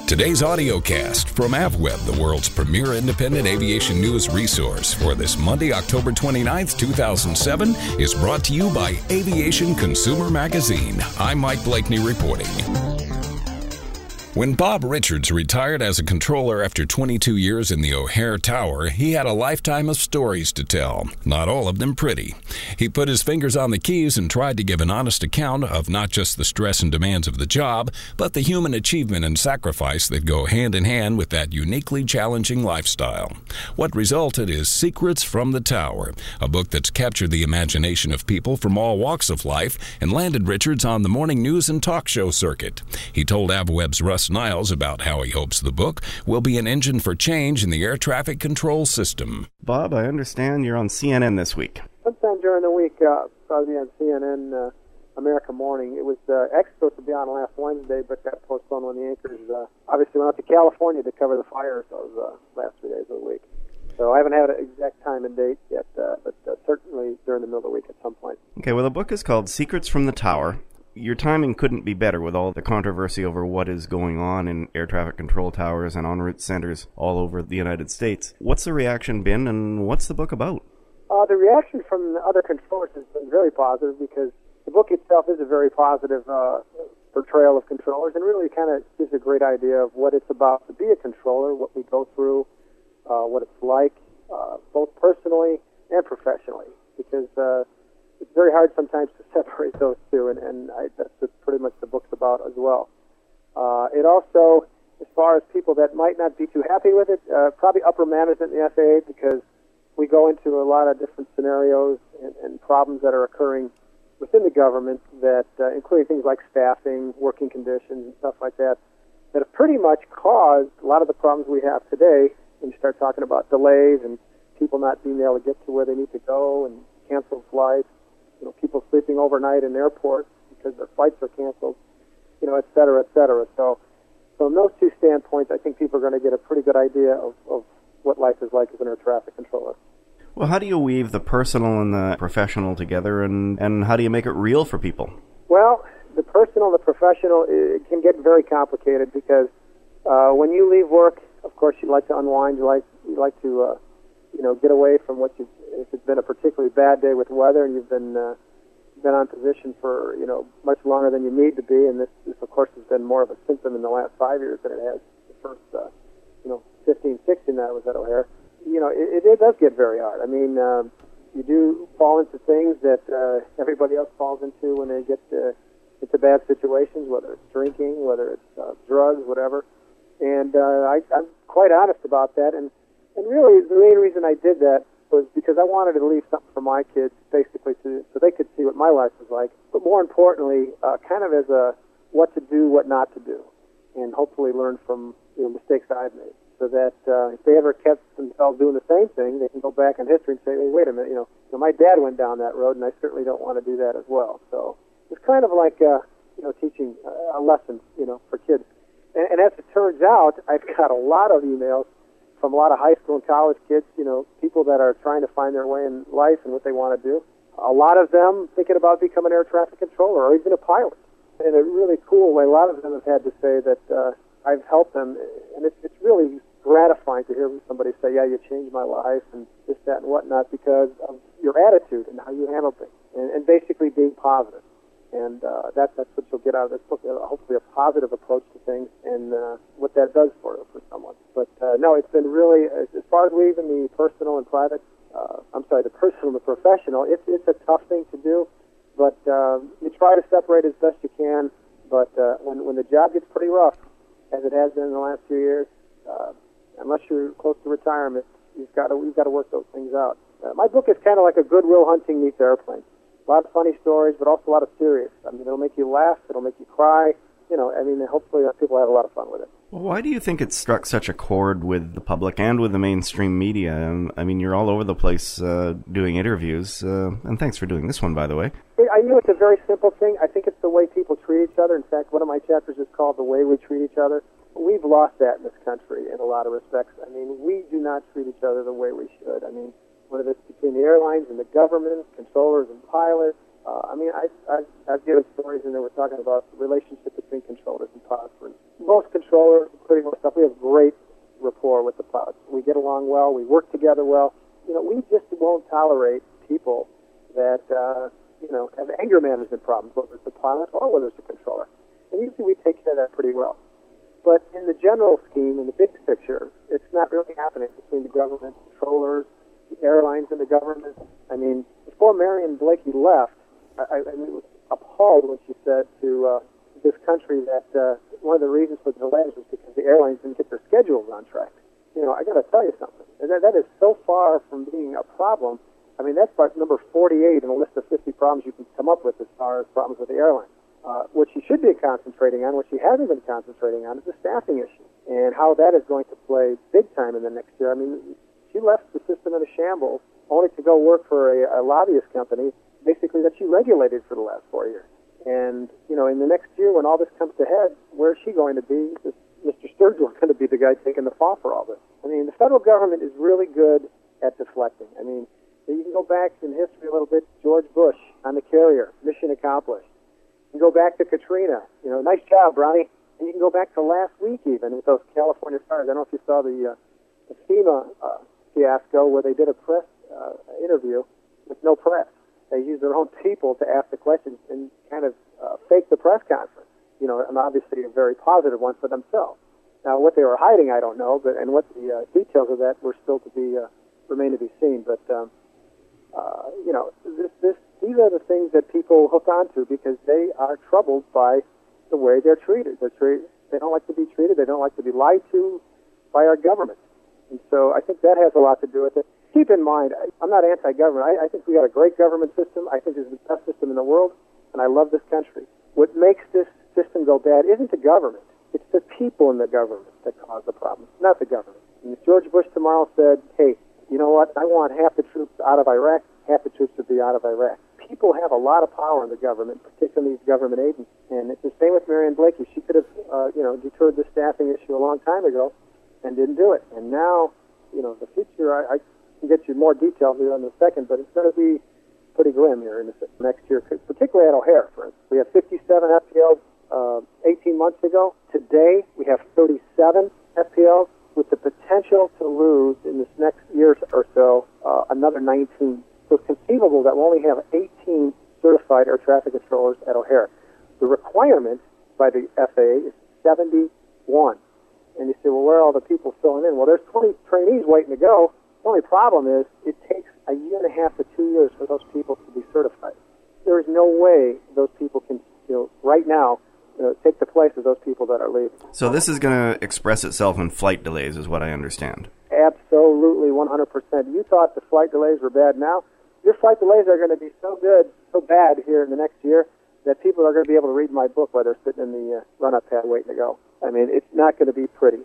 Today's audiocast from AvWeb, the world's premier independent aviation news resource for this Monday, October 29th, 2007, is brought to you by Aviation Consumer Magazine. I'm Mike Blakeney reporting. When Bob Richards retired as a controller after 22 years in the O'Hare Tower, he had a lifetime of stories to tell, not all of them pretty. He put his fingers on the keys and tried to give an honest account of not just the stress and demands of the job, but the human achievement and sacrifice that go hand in hand with that uniquely challenging lifestyle. What resulted is Secrets from the Tower, a book that's captured the imagination of people from all walks of life and landed Richards on the morning news and talk show circuit. He told AvWeb's Russ Niles about how he hopes the book will be an engine for change in the air traffic control system. Bob, I understand you're on CNN this week. Sometime during the week, probably on CNN America Morning. It was actually supposed to be on last Wednesday, but got postponed when the anchors obviously went out to California to cover the fires those last 3 days of the week. So I haven't had an exact time and date yet, but certainly during the middle of the week at some point. Okay, well, the book is called Secrets from the Tower. Your timing couldn't be better with all the controversy over what is going on in air traffic control towers and en route centers all over the United States. What's the reaction been, and what's the book about? The reaction from the other controllers has been very positive because the book itself is a very positive portrayal of controllers and really kind of gives a great idea of what it's about to be a controller, what we go through, what it's like, both personally and professionally, because it's very hard sometimes to separate those two, and that's what pretty much the book's about as well. It also, as far as people that might not be too happy with it, probably upper management in the FAA, because we go into a lot of different scenarios and problems that are occurring within the government, that including things like staffing, working conditions, and stuff like that, that have pretty much caused a lot of the problems we have today when you start talking about delays and people not being able to get to where they need to go and canceled flights. People sleeping overnight in airports because their flights are canceled, et cetera, et cetera. So from those two standpoints, I think people are going to get a pretty good idea of what life is like as an air traffic controller. Well, how do you weave the personal and the professional together, and how do you make it real for people? Well, the personal and the professional, it can get very complicated because when you leave work, of course, you like to unwind. You like to get away from if it's been a particularly bad day with weather and you've been on position for, much longer than you need to be, and this of course has been more of a symptom in the last 5 years than it has the first, 15, 16 that I was at O'Hare. It does get very hard. I mean, you do fall into things that everybody else falls into when they get into bad situations, whether it's drinking, whether it's drugs, whatever. And I'm quite honest about that, and really the main reason I did that was because I wanted to leave something for my kids, basically, so they could see what my life was like. But more importantly, kind of as a what to do, what not to do, and hopefully learn from mistakes I've made, so that if they ever kept themselves doing the same thing, they can go back in history and say, hey, wait a minute, my dad went down that road, and I certainly don't want to do that as well. So it's kind of like teaching a lesson, for kids. And as it turns out, I've got a lot of emails from a lot of high school and college kids, people that are trying to find their way in life and what they want to do. A lot of them thinking about becoming an air traffic controller or even a pilot. In a really cool way, a lot of them have had to say that I've helped them, and it's really gratifying to hear somebody say, yeah, you changed my life and this, that, and whatnot because of your attitude and how you handle things, and basically being positive. And that's what you'll get out of this book, hopefully a positive approach to things and what that does for someone. But no, it's been really, as far as leaving the personal and private, the personal and the professional, it's a tough thing to do, but you try to separate as best you can. But when the job gets pretty rough, as it has been in the last few years, unless you're close to retirement, you've got to work those things out. My book is kind of like a Goodwill Hunting meets Airplane. A lot of funny stories, but also a lot of serious. I mean, it'll make you laugh, it'll make you cry. Hopefully people have a lot of fun with it. Well, why do you think it struck such a chord with the public and with the mainstream media? I mean, you're all over the place doing interviews, and thanks for doing this one, by the way. I know it's a very simple thing. I think it's the way people treat each other. In fact, one of my chapters is called The Way We Treat Each Other. We've lost that in this country in a lot of respects. I mean, we do not treat each other the way we should. I mean, whether it's between the airlines and the government, controllers and pilots, I've given stories and they were talking about the relationship between controllers and pilots. Most controllers, including myself, we have great rapport with the pilots. We get along well. We work together well. We just won't tolerate people that, have anger management problems, whether it's a pilot or whether it's a controller. And usually we take care of that pretty well. But in the general scheme, in the big picture, it's not really happening between the government, controllers, the airlines, and the government. Before Marion Blakey left, I was appalled when she said to this country that one of the reasons for the delays was because the airlines didn't get their schedules on track. I got to tell you something. That is so far from being a problem. That's like number 48 in a list of 50 problems you can come up with as far as problems with the airlines. What she should be concentrating on, what she hasn't been concentrating on, is the staffing issue and how that is going to play big time in the next year. She left the system in a shambles only to go work for a lobbyist company, basically that she regulated for the last 4 years. And, in the next year when all this comes to head, where is she going to be? Is Mr. Sturgill going to be the guy taking the fall for all this? The federal government is really good at deflecting. You can go back in history a little bit, George Bush on the carrier, mission accomplished. You can go back to Katrina, nice job, Ronnie. And you can go back to last week even with those California fires. I don't know if you saw the FEMA fiasco where they did a press interview with no press. They used their own people to ask the questions and kind of fake the press conference, and obviously a very positive one for themselves. Now, what they were hiding, I don't know, and what the details of that were still to be remain to be seen. But these are the things that people hook onto because they are troubled by the way they're treated. They don't like to be treated. They don't like to be lied to by our government. And so I think that has a lot to do with it. Keep in mind, I'm not anti-government. I think we got a great government system. I think it's the best system in the world, and I love this country. What makes this system go bad isn't the government. It's the people in the government that cause the problem, not the government. And if George Bush tomorrow said, hey, you know what, I want half the troops out of Iraq, half the troops would be out of Iraq. People have a lot of power in the government, particularly these government agents. And it's the same with Marion Blakey. She could have, deterred the staffing issue a long time ago and didn't do it. And now, the future, I can get you more details here in a second, but it's going to be pretty grim here in the next year, particularly at O'Hare, for instance. We have 57 FPLs 18 months ago. Today, we have 37 FPLs with the potential to lose in this next year or so another 19. So it's conceivable that we'll only have 18 certified air traffic controllers at O'Hare. The requirement by the FAA is 71. And you say, well, where are all the people filling in? Well, there's 20 trainees waiting to go. The only problem is it takes a year and a half to 2 years for those people to be certified. There is no way those people can, right now, take the place of those people that are leaving. So this is going to express itself in flight delays, is what I understand. Absolutely, 100%. You thought the flight delays were bad now. Your flight delays are going to be so bad here in the next year that people are going to be able to read my book while they're sitting in the run-up pad waiting to go. It's not going to be pretty,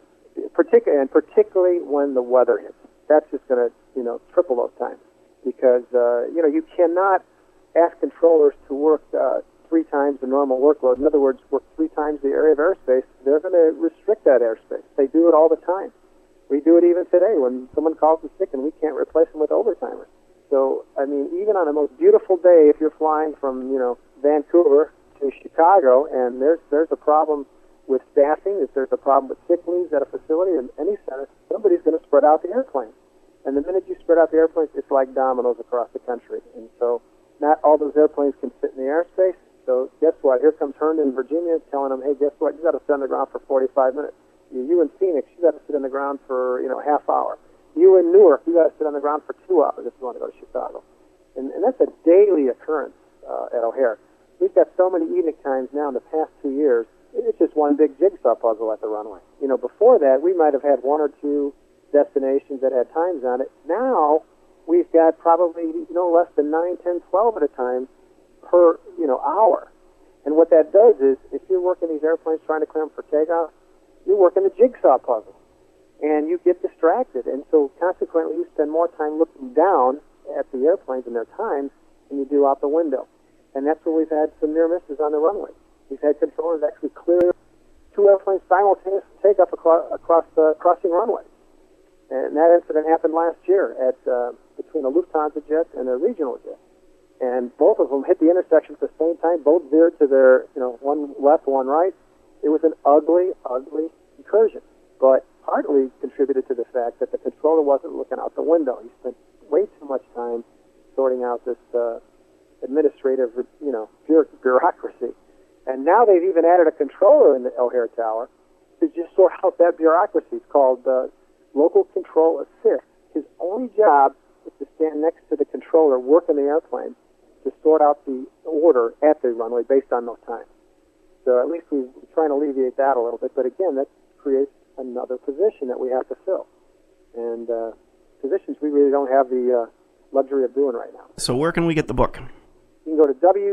particularly when the weather hits. That's just going to, triple those times because, you cannot ask controllers to work 3 times the normal workload. In other words, work 3 times the area of airspace. They're going to restrict that airspace. They do it all the time. We do it even today when someone calls us sick and we can't replace them with overtimers. So, even on the most beautiful day, if you're flying from, Vancouver to Chicago and there's a problem with staffing, if there's a problem with sick leaves at a facility in any center, somebody's going to spread out the airplanes. And the minute you spread out the airplanes, it's like dominoes across the country. And so not all those airplanes can fit in the airspace. So guess what? Here comes Herndon, Virginia, telling them, hey, guess what? You got to sit on the ground for 45 minutes. You in Phoenix, you got to sit on the ground for, half hour. You in Newark, you got to sit on the ground for 2 hours if you want to go to Chicago. And that's a daily occurrence at O'Hare. We've got so many evening times now in the past 2 years. It's just one big jigsaw puzzle at the runway. Before that, we might have had 1 or 2 destinations that had times on it. Now, we've got probably, less than 9, 10, 12 at a time per, hour. And what that does is, if you're working these airplanes trying to clear them for takeoff, you're working a jigsaw puzzle. And you get distracted. And so, consequently, you spend more time looking down at the airplanes and their times than you do out the window. And that's where we've had some near misses on the runway. We've had controllers actually clear 2 airplanes simultaneously take off across the crossing runway. And that incident happened last year at between a Lufthansa jet and a regional jet. and both of them hit the intersection at the same time. Both veered to their, one left, one right. It was an ugly, ugly incursion, but partly contributed to the fact that the controller wasn't looking out the window. He spent way too much time sorting out this administrative, bureaucracy. And now they've even added a controller in the O'Hare Tower to just sort out that bureaucracy. It's called Local Control Assist. His only job is to stand next to the controller working the airplane to sort out the order at the runway based on those times. So at least we're trying to alleviate that a little bit. But again, that creates another position that we have to fill. And positions we really don't have the luxury of doing right now. So where can we get the book? You can go to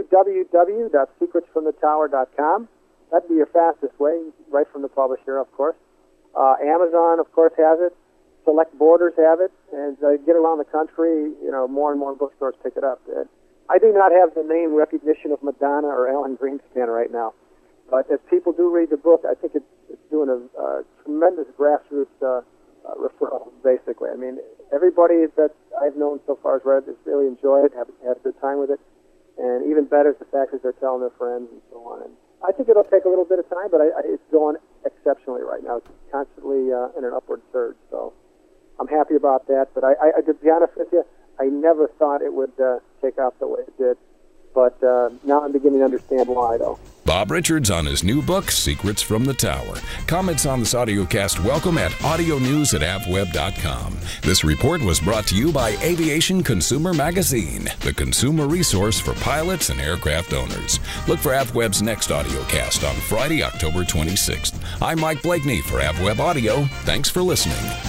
www.secretsfromthetower.com. That'd be your fastest way, right from the publisher, of course. Amazon, of course, has it. Select Borders have it. And get around the country, more and more bookstores pick it up. I do not have the name recognition of Madonna or Alan Greenspan right now. But as people do read the book, I think it's doing a tremendous grassroots referral, basically. I mean, everybody that I've known so far has read it, has really enjoyed it, have had a good time with it. And even better is the fact that they're telling their friends and so on. And I think it'll take a little bit of time, but it's going exceptionally right now. It's constantly in an upward surge. So I'm happy about that. But I to be honest with you, I never thought it would take off the way it did. But now I'm beginning to understand why, though. Bob Richards on his new book, Secrets from the Tower. Comments on this audiocast welcome at audionews@avweb.com. This report was brought to you by Aviation Consumer Magazine, the consumer resource for pilots and aircraft owners. Look for AvWeb's next audiocast on Friday, October 26th. I'm Mike Blakeney for AvWeb Audio. Thanks for listening.